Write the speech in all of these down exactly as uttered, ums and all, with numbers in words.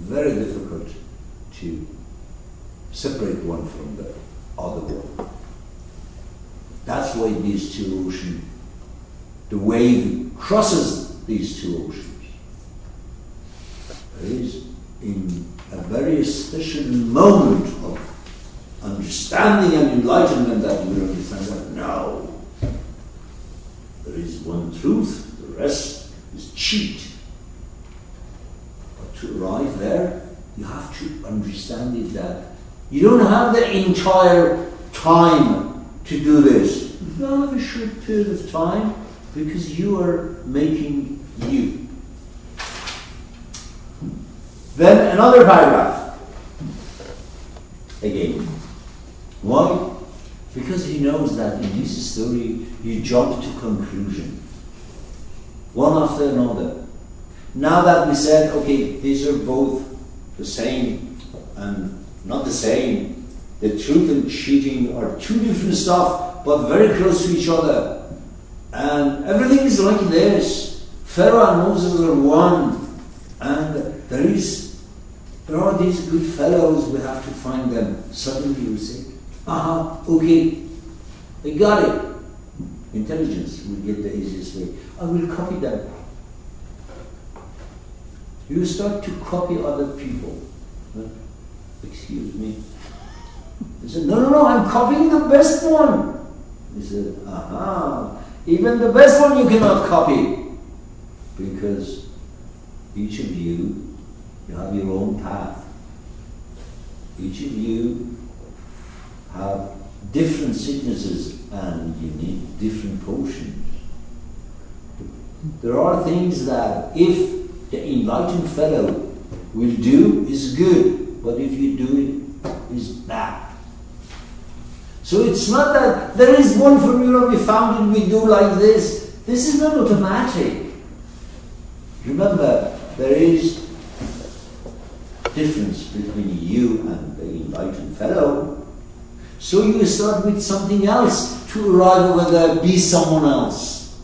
very difficult to separate one from the other one. That's why these two oceans, the wave crosses these two oceans. There is, in a very special moment of understanding and enlightenment, that we understand that no, there is one truth, the rest is cheat. But to arrive there, you have to understand it that you don't have the entire time to do this. You have a short period of time because you are making you. Then another paragraph. Again. Why? Because he knows that in this story you jump to conclusion. One after another. Now that we said, okay, these are both the same and not the same. The truth and cheating are two different stuff, but very close to each other. And everything is like this. Pharaoh and Moses are one. And there is There are these good fellows, we have to find them. Suddenly you say, aha, okay, I got it. Intelligence will get the easiest way. I will copy them. You start to copy other people. Huh? Excuse me. He said, no, no, no, I'm copying the best one. He said, aha, even the best one you cannot copy. Because each of you, you have your own path. Each of you have different sicknesses and you need different potions. There are things that if the enlightened fellow will do is good, but if you do it, is bad. So it's not that there is one formula we found it, we do like this. This is not automatic. Remember, there is difference between you and the enlightened fellow. So you start with something else to arrive over there, be someone else.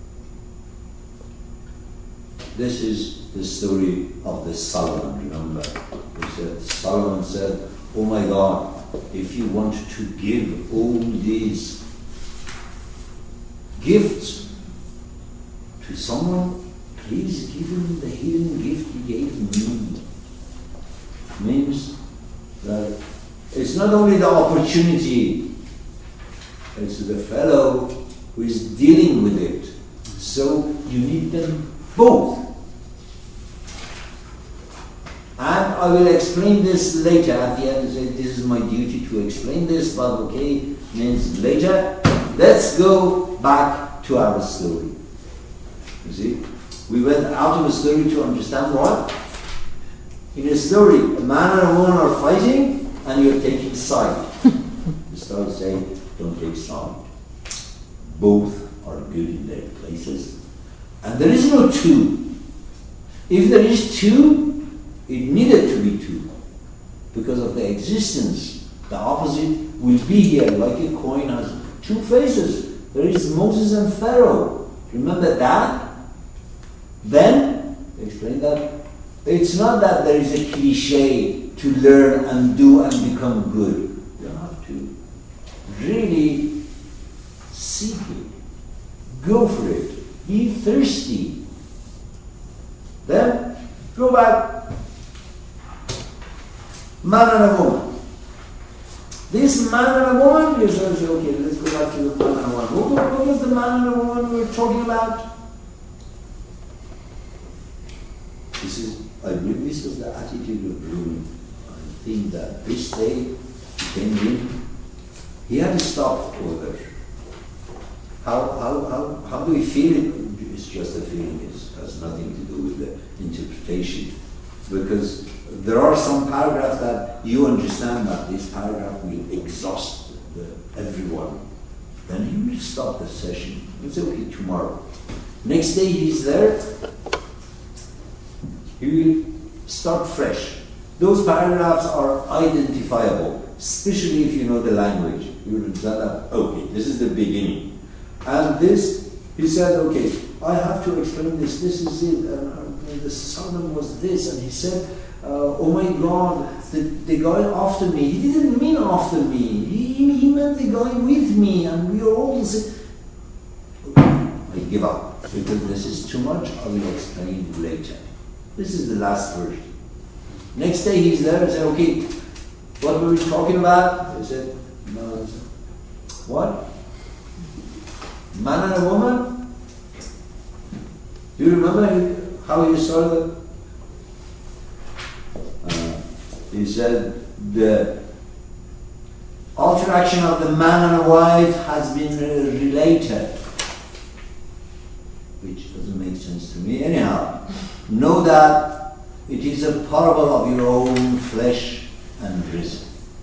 This is the story of the Solomon, remember? He said, Solomon said, oh my God, if you want to give all these gifts to someone, please give him the hidden gift he gave me. Means that it's not only the opportunity, it's the fellow who is dealing with it. So you need them both. And I will explain this later at the end. This is my duty to explain this, but okay, means later. Let's go back to our story. You see, we went out of the story to understand what? In a story, a man and a woman are fighting and you're taking side. You start saying, don't take side. Both are good in their places. And there is no two. If there is two, it needed to be two. Because of the existence. The opposite will be here, like a coin has two faces. There is Moses and Pharaoh. Remember that? Then, explain that. It's not that there is a cliche to learn and do and become good. You have to really seek it. Go for it. Be thirsty. Then, go back. Man and a woman. This man and a woman, you say, okay, let's go back to the man and a woman. What was the man and a woman we were talking about? This is, I believe this was the attitude of Rumi. I think that this day he came in, he had to stop over. How, how, how, how do we feel it? It's just a feeling, it has nothing to do with the interpretation. Because there are some paragraphs that you understand that this paragraph will exhaust the, everyone. Then he will stop the session. He'll say, okay, tomorrow. Next day he's there, he will start fresh. Those paragraphs are identifiable, especially if you know the language. You will understand that, okay, this is the beginning. And this, he said, okay, I have to explain this, this is it, and, and the Sodom was this, and he said, uh, oh my God, the, the guy after me, he didn't mean after me, he, he meant the guy with me, and we are all the same. I give up, because this is too much, I will explain later. This is the last verse. Next day he's there and said, okay, what were we talking about? I said, no, I said, what? Man and a woman? Do you remember how you saw it? Uh, he said, the interaction of the man and a wife has been uh, related. Which doesn't make sense to me. Anyhow, know that it is a parable of your own flesh and reason.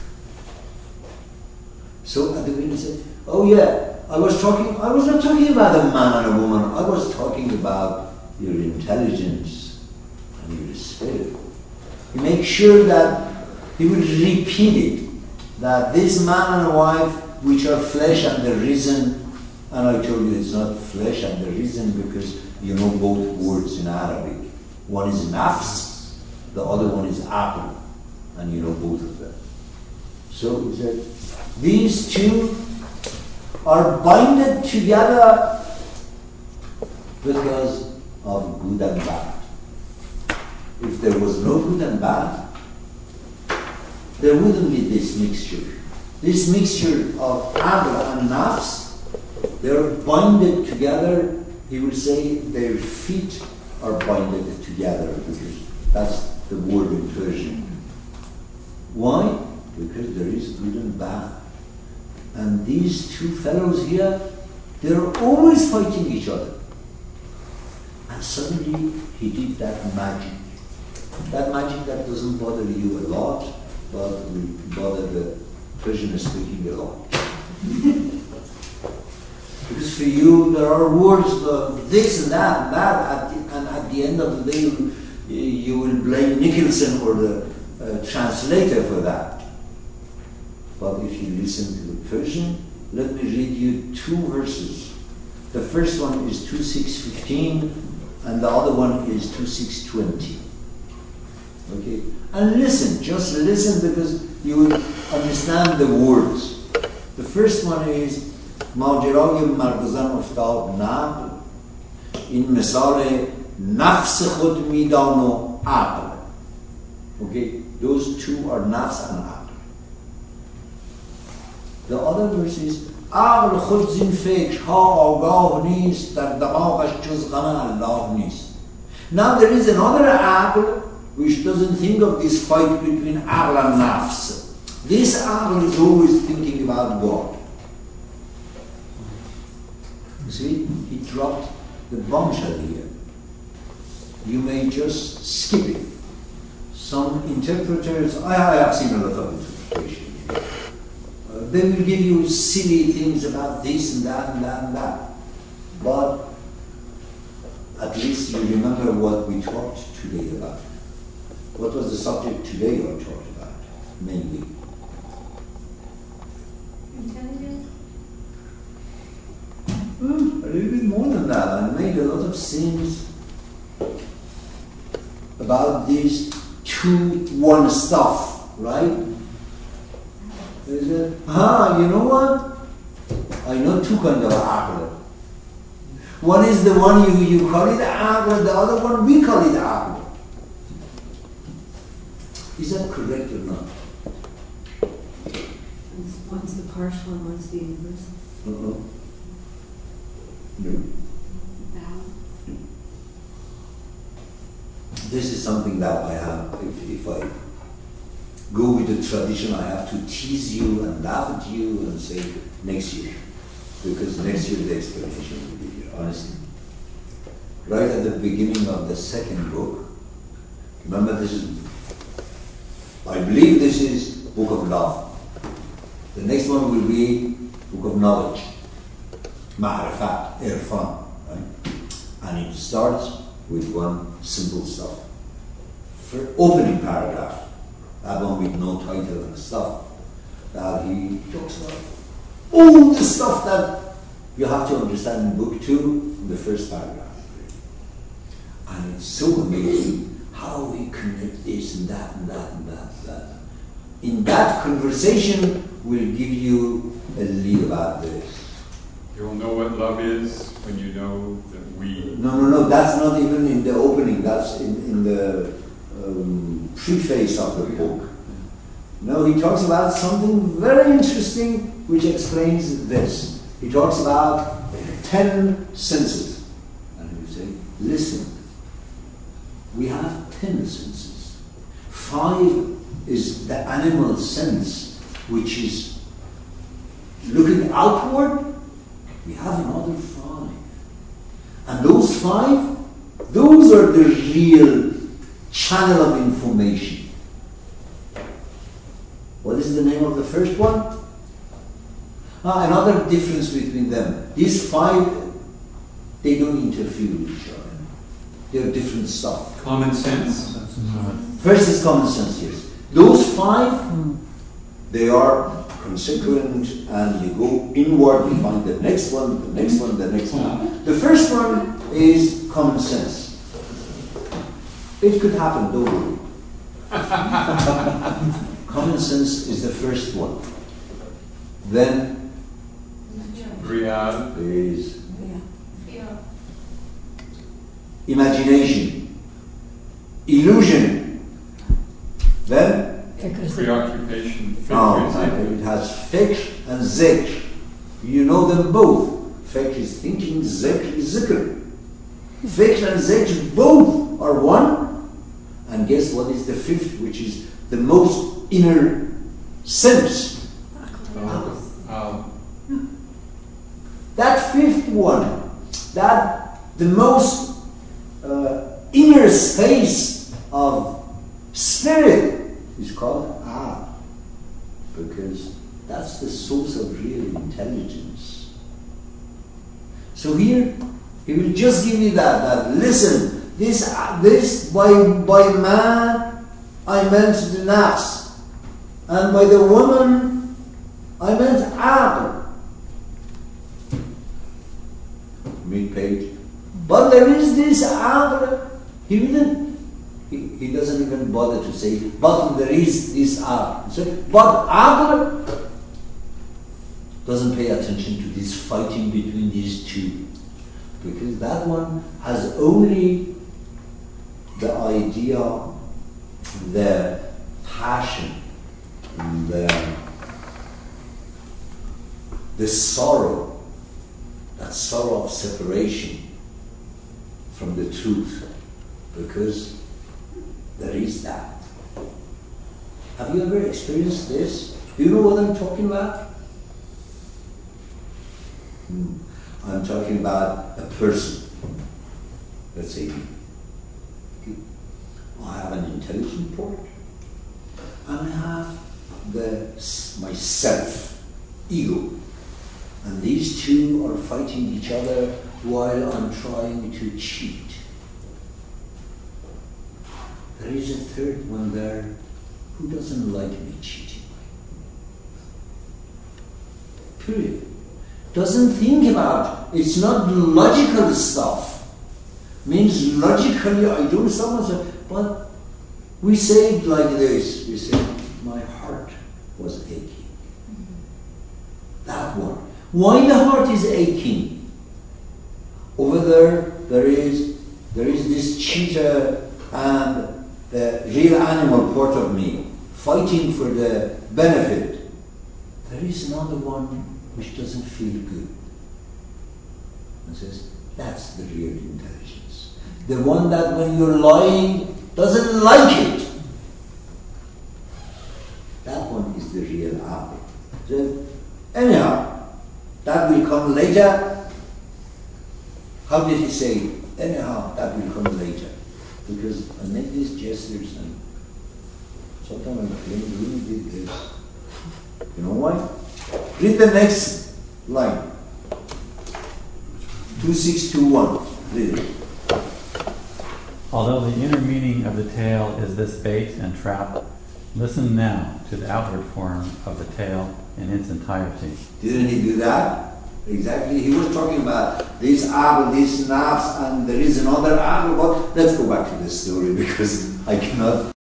So at the beginning he said, oh yeah, I was talking, I was not talking about a man and a woman, I was talking about your intelligence and your spirit. He makes sure that he will repeat it, that this man and a wife, which are flesh and the reason, and I told you it's not flesh and the reason because you know both words in Arabic. One is nafs, the other one is aql, and you know both of them. So he said, these two are binded together because of good and bad. If there was no good and bad, there wouldn't be this mixture. This mixture of aql and nafs, they're binded together. He will say their feet are binded together because that's the word in Persian. Why? Because there is good and bad. And these two fellows here, they're always fighting each other. And suddenly he did that magic. That magic that doesn't bother you a lot, but will bother the Persian speaking a lot. Because for you, there are words of this and that and that, at the, and at the end of the day, you, you will blame Nicholson or the uh, translator for that. But if you listen to the Persian, let me read you two verses. The first one is two six fifteen, and the other one is two six twenty. Okay? And listen, just listen because you will understand the words. The first one is ماجرای مرد و زن افتاد نقل این مثال نفس خود میدان و عقل. Okay, those two are nafs and aql. The other verse is عقل خود زین فکرها آگاه نیست در دماغش جز غم الله نیست. Now there is another aql which doesn't think of this fight between aql and nafs. This aql is always thinking about God. You see, he dropped the bombshell here. You may just skip it. Some interpreters, I, I have seen a lot of interpretations. Uh, they will give you silly things about this and that and that and that. But at least you remember what we talked today about. What was the subject today I talked about, mainly? Intelligence? Hmm, a little bit more than that. I made a lot of sins about these two one stuff, right? Is it? Ah, you know what? I know two kinds of aql. One is the one you, you call it aql, the other one we call it aql. Is that correct or not? One's the partial and one's the universal. Uh-oh. No. This is something that I have, if, if I go with the tradition, I have to tease you and laugh at you and say next year. Because next year the explanation will be here, honestly. Right at the beginning of the second book, remember this is, I believe this is Book of Love. The next one will be Book of Knowledge. Ma'rifat, Irfan, right? And it starts with one simple stuff. For opening paragraph, that one with no title and stuff, that he talks about all the stuff that You have to understand book two, the first paragraph. And it's so amazing how we connect this and that and that and that and that. In that conversation, we'll give you a lead about this. You'll know what love is when you know that we... No, no, no, that's not even in the opening, that's in, in the um, preface of the book. No, he talks about something very interesting which explains this. He talks about ten senses. And he say, listen, we have ten senses. Five is the animal sense, which is looking outward. We have another five. And those five, those are the real channel of information. What is the name of the first one? Ah, another difference between them. These five, they don't interfere with each other. They're different stuff. Common sense. First is common sense, yes. Those five, they are consequent, and you go inward, you find the next one, the next one, the next one. The first one is common sense. It could happen, don't worry. Common sense is the first one. Then Real. there is imagination, illusion. Then Preoccupation. oh, it has fikr and zikr. You know them both. Fikr is thinking, zikr is zikr. Fikr and zikr both are one. And guess what is the fifth, which is the most inner sense? Um, That fifth one, that the most uh, inner space of spirit is called Ah, because that's the source of real intelligence. So here, he will just give me that, that listen, this, uh, this by, by man, I meant the nafs, and by the woman, I meant aql. Mid-page. But there is this aql, he didn't, he, he doesn't even bother to say, but there is this aql. So, but aql doesn't pay attention to this fighting between these two, because that one has only the idea, the passion, the, the sorrow, that sorrow of separation from the truth, because there is that. Have you ever experienced this? Do you know what I'm talking about? Hmm. I'm talking about a person. Let's say I have an intelligent part, and I have the myself, ego. And these two are fighting each other while I'm trying to cheat. There is a third one there who doesn't like me cheating. Period. Doesn't think about it. It's not logical stuff. Means logically I do so much, but we say it like this. We say, my heart was aching. That one. Why the heart is aching? Over there, there is there is this cheetah and the real animal part of me fighting for the benefit. There is another one which doesn't feel good. And says, that's the real intelligence. The one that when you're lying doesn't like it. That one is the real apple. So, anyhow, that will come later. How did he say? Anyhow, that will come later. Because I make these gestures and sometimes I claim really did this. You know why? Read the next line. two six two one. Read it. Although the inner meaning of the tale is this bait and trap, listen now to the outward form of the tale in its entirety. Didn't he do that? exactly. He was talking about this apple, this nuts, and there is another apple. But let's go back to the story because I cannot